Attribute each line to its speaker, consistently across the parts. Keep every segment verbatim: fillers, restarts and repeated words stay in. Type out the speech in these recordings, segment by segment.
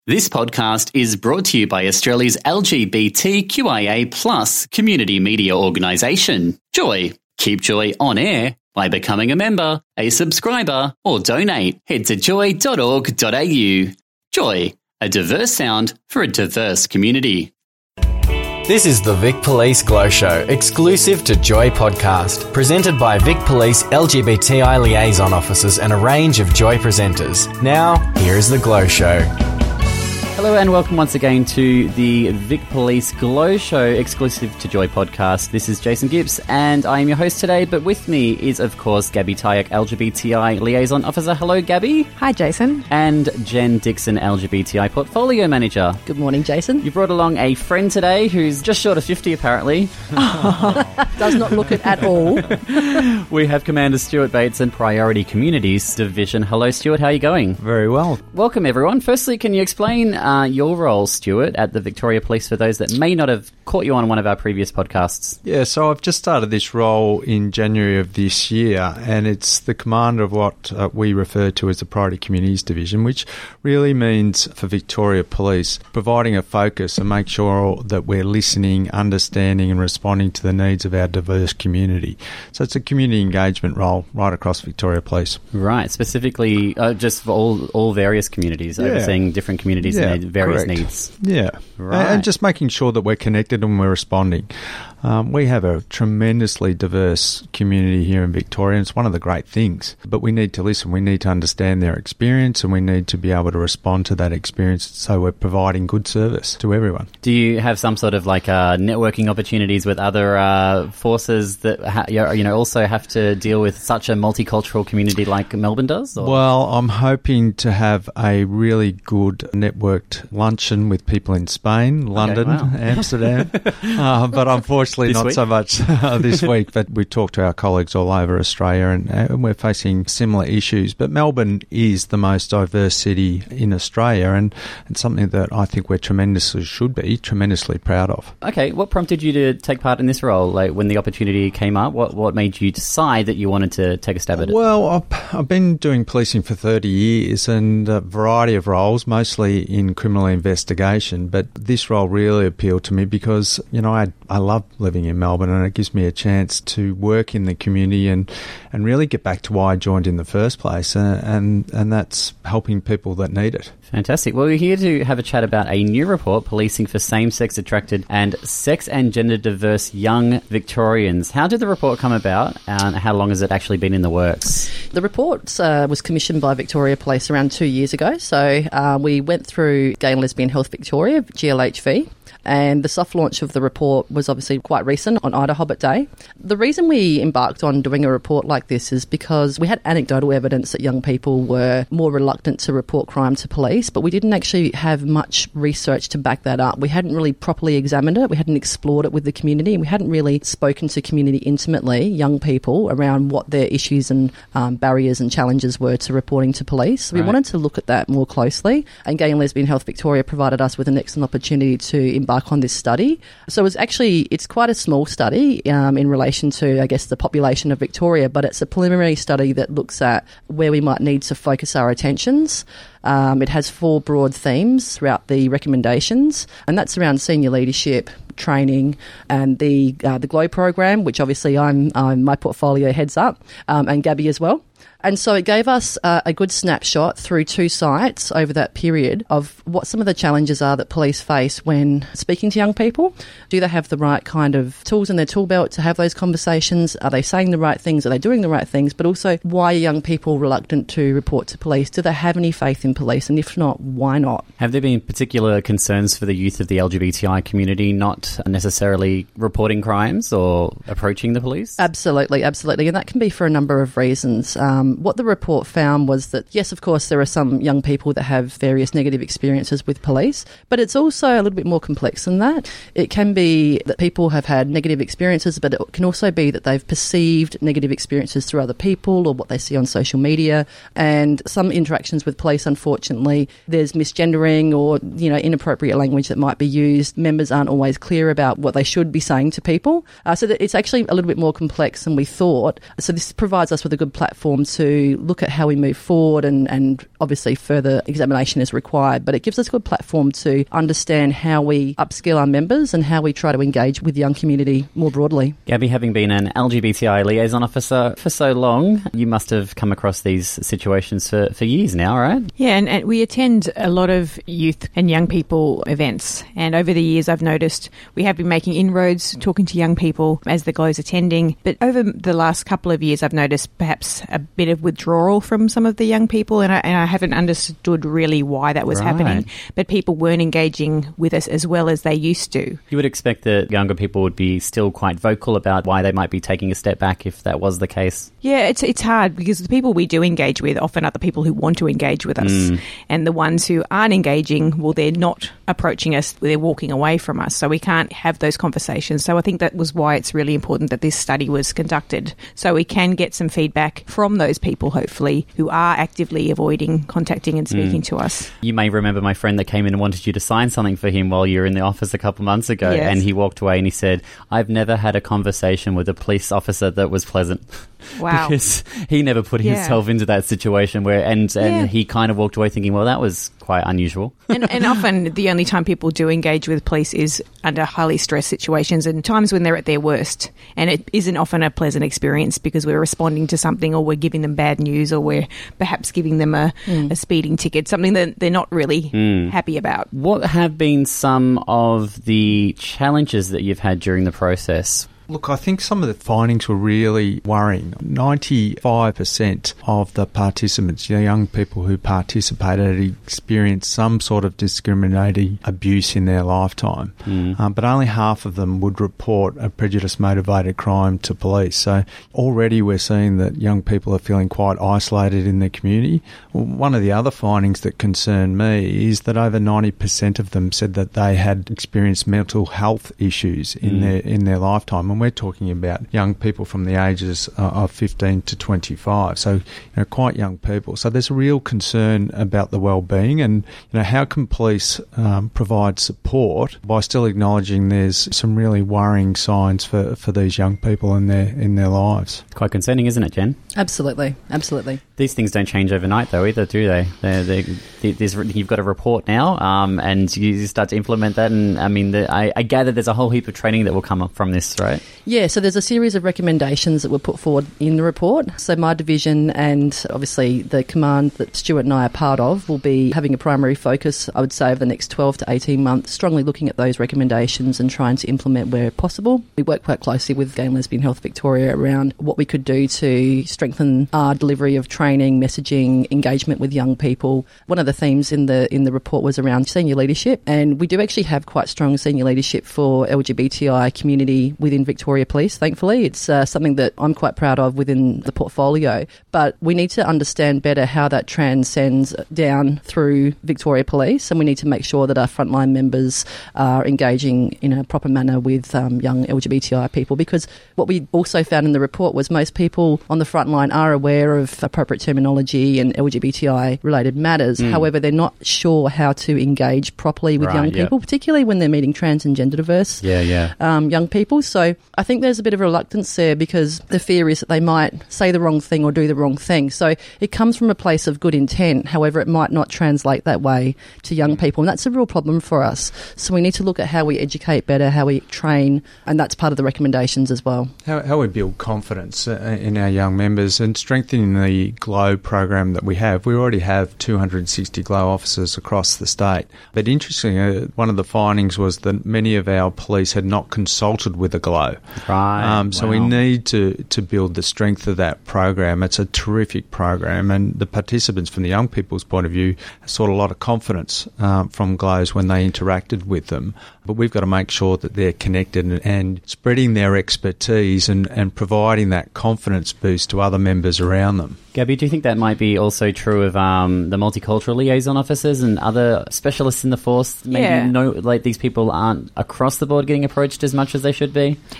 Speaker 1: This podcast is brought to you by Australia's L G B T Q I A plus community media organisation, Joy. Keep Joy on air by becoming a member, a subscriber, or donate. Head to joy dot org dot a u. Joy, a diverse sound for a diverse community.
Speaker 2: This is the Vic Police Glow Show, exclusive to Joy Podcast, presented by Vic Police L G B T I liaison officers and a range of Joy presenters. Now, here is the Glow Show.
Speaker 1: Hello and welcome once again to the Vic Police Glow Show, exclusive to Joy Podcast. This is Jason Gibbs and I am your host today, but with me is, of course, Gabby Tyack, L G B T I Liaison Officer. Hello, Gabby.
Speaker 3: Hi, Jason.
Speaker 1: And Jen Dixon, L G B T I Portfolio Manager.
Speaker 3: Good morning, Jason.
Speaker 1: You brought along a friend today who's just short of fifty, apparently.
Speaker 3: Does not look it at all.
Speaker 1: We have Commander Stuart Bates and Priority Communities Division. Hello, Stuart. How are you going?
Speaker 4: Very well.
Speaker 1: Welcome, everyone. Firstly, can you explain uh, your role, Stuart, at the Victoria Police for those that may not have caught you on one of our previous podcasts?
Speaker 4: Yeah, so I've just started this role in January of this year, and it's the commander of what uh, we refer to as the Priority Communities Division, which really means for Victoria Police providing a focus and make sure that we're listening, understanding and responding to the needs of our diverse community. So it's a community engagement role right across Victoria Police.
Speaker 1: Right, specifically uh, just for all, all various communities, yeah. Overseeing different communities
Speaker 4: yeah,
Speaker 1: and their various
Speaker 4: correct.
Speaker 1: needs.
Speaker 4: Yeah,
Speaker 1: right.
Speaker 4: And just making sure that we're connected and we're responding. Um, we have a tremendously diverse community here in Victoria, and it's one of the great things. But we need to listen, we need to understand their experience, and we need to be able to respond to that experience so we're providing good service to everyone.
Speaker 1: Do you have some sort of like uh, networking opportunities with other uh, forces that ha- you know also have to deal with such a multicultural community like Melbourne does? Or?
Speaker 4: Well, I'm hoping to have a really good networked luncheon with people in Spain, London,
Speaker 1: okay, wow.
Speaker 4: Amsterdam, uh, but unfortunately
Speaker 1: This
Speaker 4: not
Speaker 1: week?
Speaker 4: so much uh, this week. But we talk to our colleagues all over Australia, and, uh, and we're facing similar issues. But Melbourne is the most diverse city in Australia, and, and something that I think we're tremendously, should be, tremendously proud of.
Speaker 1: Okay, what prompted you to take part in this role? Like when the opportunity came up, what, what made you decide that you wanted to take a stab at it?
Speaker 4: Well, I've, I've been doing policing for thirty years and a variety of roles, mostly in criminal investigation. But this role really appealed to me because, you know, I, I love living in Melbourne, and it gives me a chance to work in the community and, and really get back to why I joined in the first place, uh, and, and that's helping people that need it.
Speaker 1: Fantastic. Well, we're here to have a chat about a new report, Policing for Same-Sex Attracted and Sex and Gender Diverse Young Victorians. How did the report come about, and how long has it actually been in the works?
Speaker 3: The report uh, was commissioned by Victoria Police around two years ago. So uh, we went through Gay and Lesbian Health Victoria, G L H V. And the soft launch of the report was obviously quite recent on Ida Hobbit Day. The reason we embarked on doing a report like this is because we had anecdotal evidence that young people were more reluctant to report crime to police, but we didn't actually have much research to back that up. We hadn't really properly examined it. We hadn't explored it with the community, and we hadn't really spoken to community intimately, young people, around what their issues and um, barriers and challenges were to reporting to police. So we
Speaker 1: right.
Speaker 3: wanted to look at that more closely, and Gay and Lesbian Health Victoria provided us with an excellent opportunity to embark on this study. So it's actually, it's quite a small study um, in relation to, I guess, the population of Victoria, but it's a preliminary study that looks at where we might need to focus our attentions. Um, it has four broad themes throughout the recommendations, and that's around senior leadership, training, and the uh, the GLOW program, which obviously I'm, I'm my portfolio heads up, um, and Gabby as well. And so it gave us uh, a good snapshot through two sites over that period of what some of the challenges are that police face when speaking to young people. Do they have the right kind of tools in their tool belt to have those conversations? Are they saying the right things? Are they doing the right things? But also, why are young people reluctant to report to police? Do they have any faith in police? And if not, why not?
Speaker 1: Have there been particular concerns for the youth of the L G B T I community not necessarily reporting crimes or approaching the police?
Speaker 3: Absolutely, absolutely. And that can be for a number of reasons. Um, what the report found was that, yes, of course, there are some young people that have various negative experiences with police, but it's also a little bit more complex than that. It can be that people have had negative experiences, but it can also be that they've perceived negative experiences through other people or what they see on social media. And some interactions with police, unfortunately, there's misgendering or, you know, inappropriate language that might be used. Members aren't always clear about what they should be saying to people. Uh, so that it's actually a little bit more complex than we thought. So this provides us with a good platform to to look at how we move forward, and, and obviously further examination is required. But it gives us a good platform to understand how we upskill our members and how we try to engage with the young community more broadly.
Speaker 1: Gabby, having been an L G B T I liaison officer for so long, you must have come across these situations for, for years now, right?
Speaker 5: Yeah, and, and we attend a lot of youth and young people events. And over the years, I've noticed we have been making inroads, talking to young people as the Glow's attending. But over the last couple of years, I've noticed perhaps a bit of withdrawal from some of the young people, and I, and I haven't understood really why that was
Speaker 1: right.
Speaker 5: happening. But people weren't engaging with us as well as they used to.
Speaker 1: You would expect that younger people would be still quite vocal about why they might be taking a step back if that was the case.
Speaker 5: Yeah, it's it's hard because the people we do engage with often are the people who want to engage with us. Mm. And the ones who aren't engaging, well, they're not approaching us, they're walking away from us. So we can't have those conversations. So I think that was why it's really important that this study was conducted. So we can get some feedback from those people, hopefully, who are actively avoiding contacting and speaking mm. to us.
Speaker 1: You may remember my friend that came in and wanted you to sign something for him while you were in the office a couple months ago.
Speaker 5: Yes.
Speaker 1: And he walked away and he said, I've never had a conversation with a police officer that was pleasant.
Speaker 5: Wow.
Speaker 1: Because he never put
Speaker 5: yeah.
Speaker 1: himself into that situation where, and, and
Speaker 5: yeah.
Speaker 1: he kind of walked away thinking, well, that was quite unusual.
Speaker 5: and, and often the only time people do engage with police is under highly stressed situations and times when they're at their worst. And it isn't often a pleasant experience because we're responding to something, or we're giving them bad news, or we're perhaps giving them a, mm. a speeding ticket, something that they're not really mm. happy about.
Speaker 1: What have been some of the challenges that you've had during the process?
Speaker 4: Look, I think some of the findings were really worrying. ninety-five percent of the participants, the young people who participated, experienced some sort of discriminating abuse in their lifetime. Mm. Um, but only half of them would report a prejudice-motivated crime to police. So already we're seeing that young people are feeling quite isolated in their community. One of the other findings that concerned me is that over ninety percent of them said that they had experienced mental health issues in mm. their in their lifetime. And we're talking about young people from the ages uh, of fifteen to twenty-five, so you know, quite young people. So there's a real concern about the well-being, and you know, how can police um, provide support by still acknowledging there's some really worrying signs for, for these young people in their in their lives.
Speaker 1: It's quite concerning, isn't it, Jen?
Speaker 3: Absolutely, absolutely.
Speaker 1: These things don't change overnight, though, either, do they? They're, they're, there's, you've got a report now, um, and you start to implement that, and I mean, the, I, I gather there's a whole heap of training that will come up from this, right?
Speaker 3: Yeah, so there's a series of recommendations that were put forward in the report. So my division and obviously the command that Stuart and I are part of will be having a primary focus, I would say, over the next twelve to eighteen months, strongly looking at those recommendations and trying to implement where possible. We work quite closely with Gay and Lesbian Health Victoria around what we could do to strengthen our delivery of training, messaging, engagement with young people. One of the themes in the in the report was around senior leadership, and we do actually have quite strong senior leadership for L G B T I community within Victoria Police, thankfully. It's uh, something that I'm quite proud of within the portfolio, but we need to understand better how that transcends down through Victoria Police, and we need to make sure that our frontline members are engaging in a proper manner with um, young L G B T I people, because what we also found in the report was most people on the front line are aware of appropriate terminology and L G B T I related matters. Mm. However, they're not sure how to engage properly with
Speaker 1: right,
Speaker 3: young
Speaker 1: yep.
Speaker 3: people, particularly when they're meeting trans and gender diverse
Speaker 1: yeah, yeah.
Speaker 3: Um, young people. So I think there's a bit of reluctance there because the fear is that they might say the wrong thing or do the wrong thing. So it comes from a place of good intent. However, it might not translate that way to young people. And that's a real problem for us. So we need to look at how we educate better, how we train, and that's part of the recommendations as well.
Speaker 4: How, how we build confidence uh, in our young members and strengthening the GLOW program that we have. We already have two hundred sixty GLOW officers across the state. But interestingly, uh, one of the findings was that many of our police had not consulted with a GLOW.
Speaker 1: Right.
Speaker 4: Um, so
Speaker 1: wow.
Speaker 4: we need to, to build the strength of that program. It's a terrific program, and the participants from the young people's point of view sought a lot of confidence um, from GLOWs when they interacted with them. But we've got to make sure that they're connected and, and spreading their expertise and, and providing that confidence boost to other members around them.
Speaker 1: Gabby, do you think that might be also true of um, the multicultural liaison officers and other specialists in the force? Maybe
Speaker 5: yeah.
Speaker 1: no, like these people aren't across the board getting approached as much as they should be?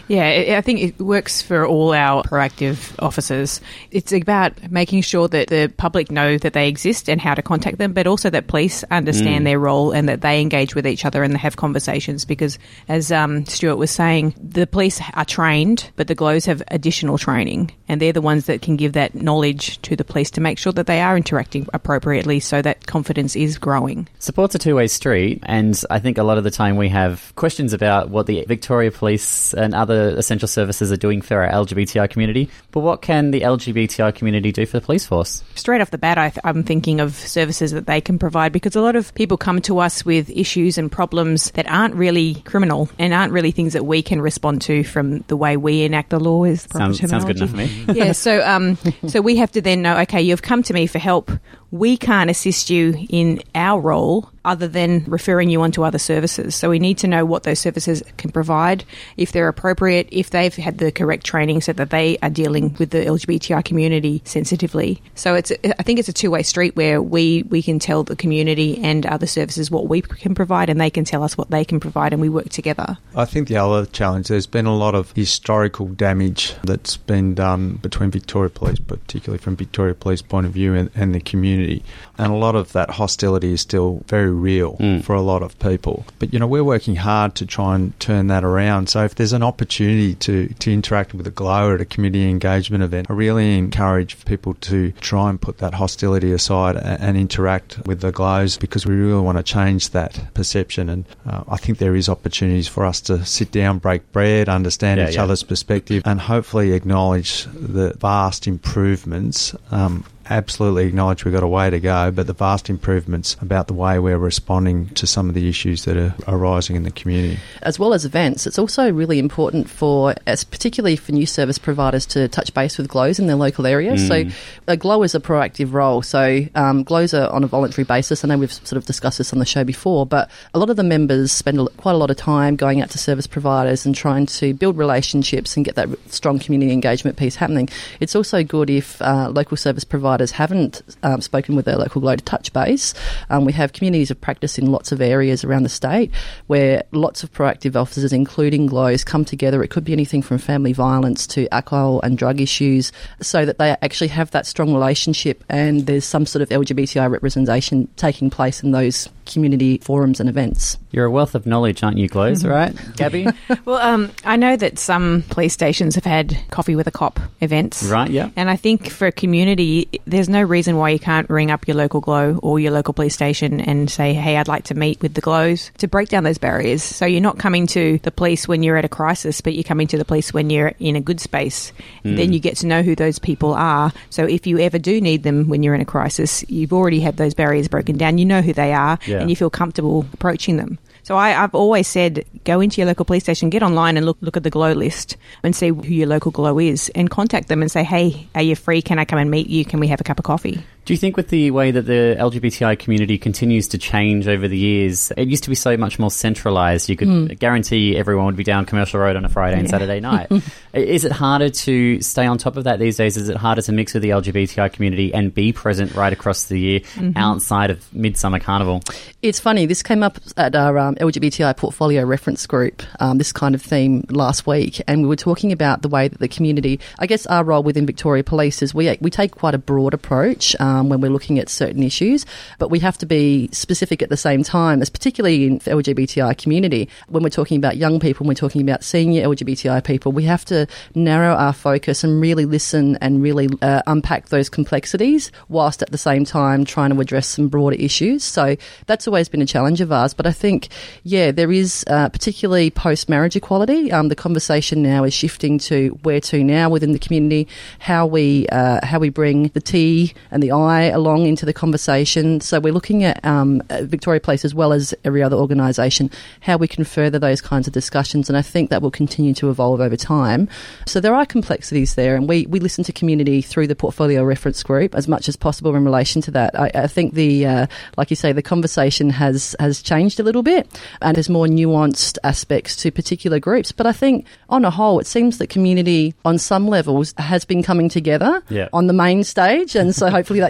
Speaker 5: Yeah, I think it works for all our proactive officers. It's about making sure that the public know that they exist and how to contact them, but also that police understand mm. their role and that they engage with each other and they have conversations, because as um, Stuart was saying, the police are trained, but the GLOWs have additional training, and they're the ones that can give that knowledge to the police to make sure that they are interacting appropriately so that confidence is growing.
Speaker 1: Support's a two-way street, and I think a lot of the time we have questions about what the Victoria Police and other essential services are doing for our L G B T I community, but what can the L G B T I community do for the police force?
Speaker 5: Straight off the bat, I th- I'm thinking of services that they can provide, because a lot of people come to us with issues and problems that aren't really criminal and aren't really things that we can respond to from the way we enact the law. Is
Speaker 1: sounds, sounds good enough for me.
Speaker 5: Yeah, so um, so we have to then know, okay, you've come to me for help. We can't assist you in our role other than referring you on to other services. So we need to know what those services can provide, if they're appropriate, if they've had the correct training so that they are dealing with the L G B T I community sensitively. So it's, I think it's a two-way street where we, we can tell the community and other services what we can provide, and they can tell us what they can provide, and we work together.
Speaker 4: I think the other challenge, there's been a lot of historical damage that's been done between Victoria Police, but particularly from Victoria Police point of view, and, and the community. And a lot of that hostility is still very real mm. for a lot of people. But, you know, we're working hard to try and turn that around. So if there's an opportunity to, to interact with a GLOW at a community engagement event, I really encourage people to try and put that hostility aside and, and interact with the GLOWs, because we really want to change that perception. And uh, I think there is opportunities for us to sit down, break bread, understand yeah, each yeah. other's perspective, and hopefully acknowledge the vast improvements. Um, absolutely acknowledge we've got a way to go, but the vast improvements about the way we're responding to some of the issues that are arising in the community.
Speaker 3: As well as events, it's also really important for, as particularly for new service providers, to touch base with GLOWs in their local area. Mm. So a GLOW is a proactive role. So um, GLOWs are on a voluntary basis. I know we've sort of discussed this on the show before, but a lot of the members spend a, quite a lot of time going out to service providers and trying to build relationships and get that strong community engagement piece happening. It's also good if uh, local service providers haven't um, spoken with their local GLOW to touch base. Um, we have communities of practice in lots of areas around the state where lots of proactive officers, including GLOWs, come together. It could be anything from family violence to alcohol and drug issues, so that they actually have that strong relationship and there's some sort of L G B T I representation taking place in those community forums and events.
Speaker 1: You're a wealth of knowledge, aren't you, GLOWs, right, Gabby?
Speaker 5: Well, um, I know that some police stations have had coffee with a cop events.
Speaker 1: Right, yeah.
Speaker 5: And I think for a community, there's no reason why you can't ring up your local GLOW or your local police station and say, hey, I'd like to meet with the GLOWs, to break down those barriers. So you're not coming to the police when you're at a crisis, but you're coming to the police when you're in a good space. Mm. Then you get to know who those people are. So if you ever do need them when you're in a crisis, you've already had those barriers broken down. You know who they are, yeah. and you feel comfortable approaching them. So I, I've always said, go into your local police station, get online and look look at the GLOW list and see who your local GLOW is, and contact them and say, hey, are you free? Can I come and meet you? Can we have a cup of coffee?
Speaker 1: Do you think with the way that the L G B T I community continues to change over the years, it used to be so much more centralised. You could mm. guarantee everyone would be down Commercial Road on a Friday and yeah. Saturday night. Is it harder to stay on top of that these days? Is it harder to mix with the L G B T I community and be present right across the year mm-hmm. outside of Midsummer Carnival?
Speaker 3: It's funny. This came up at our um, L G B T I portfolio reference group, um, this kind of theme last week, and we were talking about the way that the community, I guess our role within Victoria Police is we, we take quite a broad approach um, when we're looking at certain issues, but we have to be specific at the same time, as particularly in the L G B T I community. When we're talking about young people, when we're talking about senior L G B T I people, we have to narrow our focus and really listen and really uh, unpack those complexities, whilst at the same time trying to address some broader issues. So that's always been a challenge of ours. But I think, yeah, there is, uh, particularly post-marriage equality, um, the conversation now is shifting to where to now within the community, how we uh, how we bring the T and the I along into the conversation. So we're looking at um, Victoria Police, as well as every other organisation, how we can further those kinds of discussions, and I think that will continue to evolve over time. So there are complexities there, and we, we listen to community through the portfolio reference group as much as possible in relation to that. I, I think the, uh, like you say, the conversation has, has changed a little bit, and there's more nuanced aspects to particular groups. But I think on a whole, it seems that community on some levels has been coming together
Speaker 1: yeah.
Speaker 3: on the main stage, and so hopefully that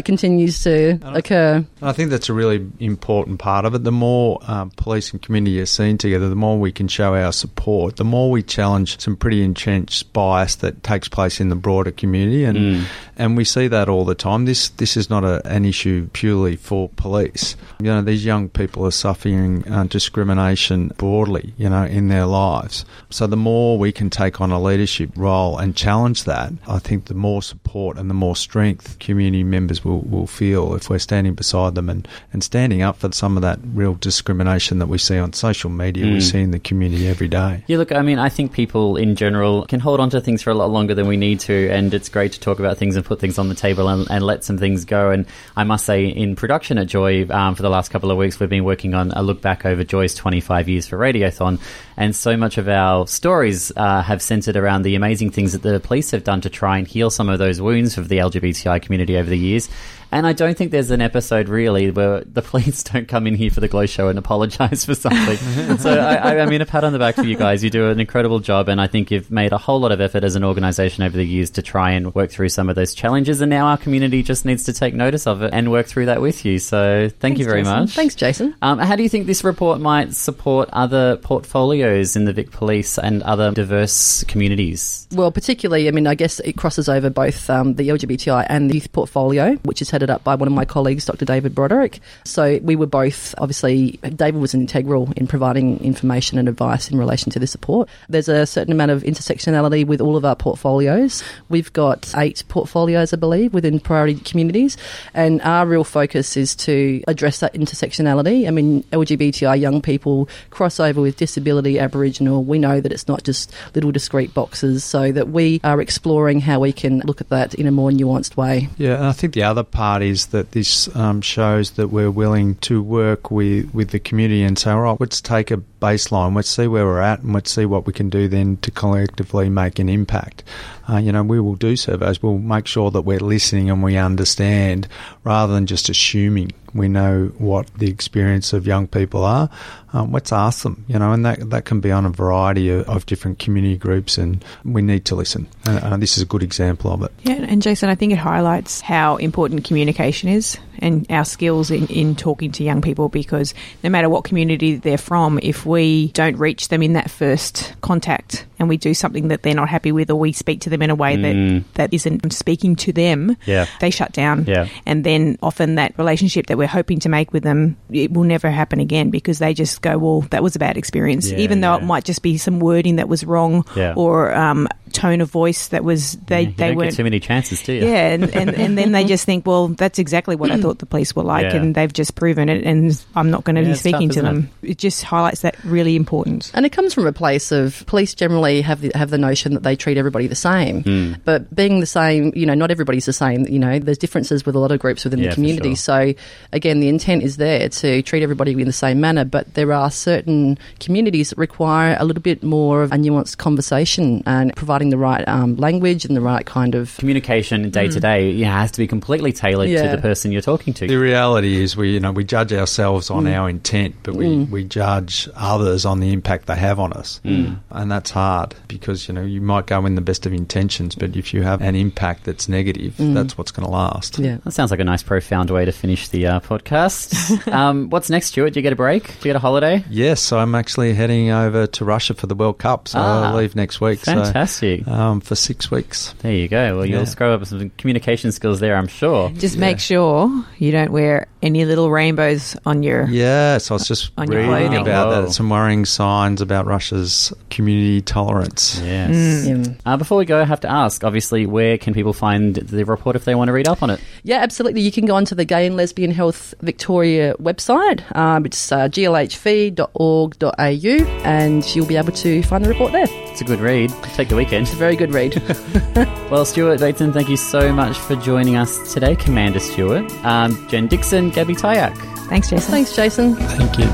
Speaker 3: that continues to occur.
Speaker 4: I think that's a really important part of it. The more um, police and community are seen together, the more we can show our support, the more we challenge some pretty entrenched bias that takes place in the broader community. And mm. and we see that all the time. This this is not a, an issue purely for police. You know, these young people are suffering uh, discrimination broadly, you know, in their lives. So the more we can take on a leadership role and challenge that, I think the more support and the more strength community members will, will feel if we're standing beside them and, and standing up for some of that real discrimination that we see on social media, mm. we see in the community every day.
Speaker 1: Yeah, look, I mean, I think people in general can hold on to things for a lot longer than we need to, and it's great to talk about things and put things on the table and, and let some things go. And I must say, in production at Joy, um, for the last couple of weeks, we've been working on a look back over Joy's twenty-five years for Radiothon, and so much of our stories uh, have centred around the amazing things that the police have done to try and heal some of those wounds of the L G B T I community over the years. And I don't think there's an episode really where the police don't come in here for the Glow Show and apologise for something. So, I, I mean, a pat on the back for you guys. You do an incredible job, and I think you've made a whole lot of effort as an organisation over the years to try and work through some of those challenges, and now our community just needs to take notice of it and work through that with you. So thank Thanks, you very
Speaker 3: Jason.
Speaker 1: much.
Speaker 3: Thanks, Jason.
Speaker 1: Um, how do you think this report might support other portfolios in the Vic Police and other diverse communities?
Speaker 3: Well, particularly, I mean, I guess it crosses over both um, the L G B T I and the youth portfolio, which is headed up by one of my colleagues, Doctor David Broderick. So we were both, obviously, David was integral in providing information and advice in relation to this report. There's a certain amount of intersectionality with all of our portfolios. We've got eight portfolios, I believe, within priority communities, and our real focus is to address that intersectionality. I mean, L G B T I young people cross over with disability, Aboriginal. We know that it's not just little discrete boxes, so that we are exploring how we can look at that in a more nuanced way.
Speaker 4: Yeah, and I think the other part is that this um, shows that we're willing to work with, with the community and say, all right, let's take a baseline, let's see where we're at, and let's see what we can do then to collectively make an impact. Uh, you know, we will do surveys. We'll make sure that we're listening and we understand rather than just assuming we know what the experience of young people are. Um, let's ask them, you know, and that that can be on a variety of, of different community groups, and we need to listen. And uh, this is a good example of it.
Speaker 5: Yeah, and Jason, I think it highlights how important communication is and our skills in, in talking to young people, because no matter what community they're from, if we don't reach them in that first contact and we do something that they're not happy with, or we speak to them in a way
Speaker 1: mm.
Speaker 5: that, that isn't speaking to them,
Speaker 1: yeah.
Speaker 5: they shut down.
Speaker 1: Yeah.
Speaker 5: And then often that relationship that we're hoping to make with them, it will never happen again, because they just go, well, that was a bad experience,
Speaker 1: yeah,
Speaker 5: even though
Speaker 1: yeah.
Speaker 5: it might just be some wording that was wrong
Speaker 1: yeah.
Speaker 5: or um, tone of voice that was, they,
Speaker 1: yeah, you
Speaker 5: they
Speaker 1: don't
Speaker 5: weren't.
Speaker 1: get too many chances, do you?
Speaker 5: Yeah, and, and, and then they just think, well, that's exactly what I thought the police were like,
Speaker 1: Yeah.
Speaker 5: and they've just proven it, and I'm not going to
Speaker 1: Yeah,
Speaker 5: be
Speaker 1: it's
Speaker 5: speaking
Speaker 1: tough,
Speaker 5: to
Speaker 1: isn't
Speaker 5: them. It? it just highlights that really important.
Speaker 3: And it comes from a place of police generally have the, have the notion that they treat everybody the same.
Speaker 1: Mm.
Speaker 3: But being the same, you know, not everybody's the same. You know, there's differences with a lot of groups within
Speaker 1: Yeah,
Speaker 3: the
Speaker 1: for
Speaker 3: community.
Speaker 1: sure.
Speaker 3: So, again, the intent is there to treat everybody in the same manner, but there are certain communities that require a little bit more of a nuanced conversation and providing the right um, language and the right kind of
Speaker 1: Communication day to day, yeah, has to be completely tailored
Speaker 3: Yeah.
Speaker 1: to the person you're talking to.
Speaker 4: The reality is we, you know, we judge ourselves on
Speaker 3: Mm.
Speaker 4: our intent, but we,
Speaker 3: Mm.
Speaker 4: we judge others on the impact they have on us.
Speaker 1: Mm.
Speaker 4: And that's hard because, you know, you might go in the best of intentions, but if you have an impact that's negative,
Speaker 3: Mm.
Speaker 4: that's what's going to last.
Speaker 3: Yeah.
Speaker 1: That sounds like a nice profound way to finish the uh, podcast. um, what's next, Stuart? Do you get a break? Do you get a holiday?
Speaker 4: Yes, I'm actually heading over to Russia for the World Cup, so
Speaker 1: Ah,
Speaker 4: I'll leave next week.
Speaker 1: Fantastic.
Speaker 4: So, um, for six weeks.
Speaker 1: There you go. Well, you'll
Speaker 4: Yeah.
Speaker 1: scroll up some communication skills there, I'm sure.
Speaker 5: Just
Speaker 4: Yeah.
Speaker 5: make sure you don't wear any little rainbows on your...
Speaker 4: Yeah, so I was just
Speaker 5: On your
Speaker 4: reading
Speaker 5: clothing.
Speaker 4: about
Speaker 1: Whoa.
Speaker 4: that. Some worrying signs about Russia's community tolerance.
Speaker 1: Yes.
Speaker 3: Yeah.
Speaker 1: Uh, before we go, I have to ask, obviously, where can people find the report if they want to read up on it?
Speaker 3: Yeah, absolutely. You can go onto the Gay and Lesbian Health Victoria website. Um, it's uh, g l h v dot org dot a u, and you'll be able to find the report there.
Speaker 1: It's a good read. Take the weekend.
Speaker 3: It's a very good read.
Speaker 1: Well, Stuart Bateson, thank you so much for joining us today, Commander Stuart. Um, Jen Dixon, Gabby Tyak.
Speaker 5: Thanks, Jason.
Speaker 3: Thanks, Jason.
Speaker 4: Thank you.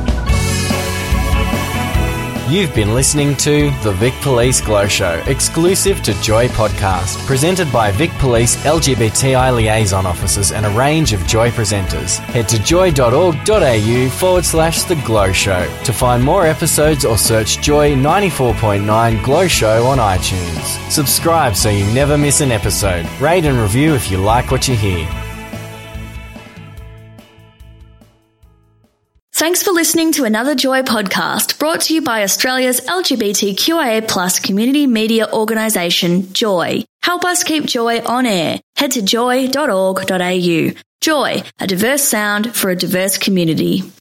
Speaker 2: You've been listening to The Vic Police Glow Show, exclusive to Joy Podcast, presented by Vic Police L G B T I liaison officers and a range of Joy presenters. Head to joy.org.au forward slash The Glow Show to find more episodes or search Joy ninety-four point nine Glow Show on iTunes. Subscribe so you never miss an episode. Rate and review if you like what you hear.
Speaker 6: Thanks for listening to another Joy podcast brought to you by Australia's L G B T Q I A plus community media organisation, Joy. Help us keep Joy on air. Head to joy dot org dot a u. Joy, a diverse sound for a diverse community.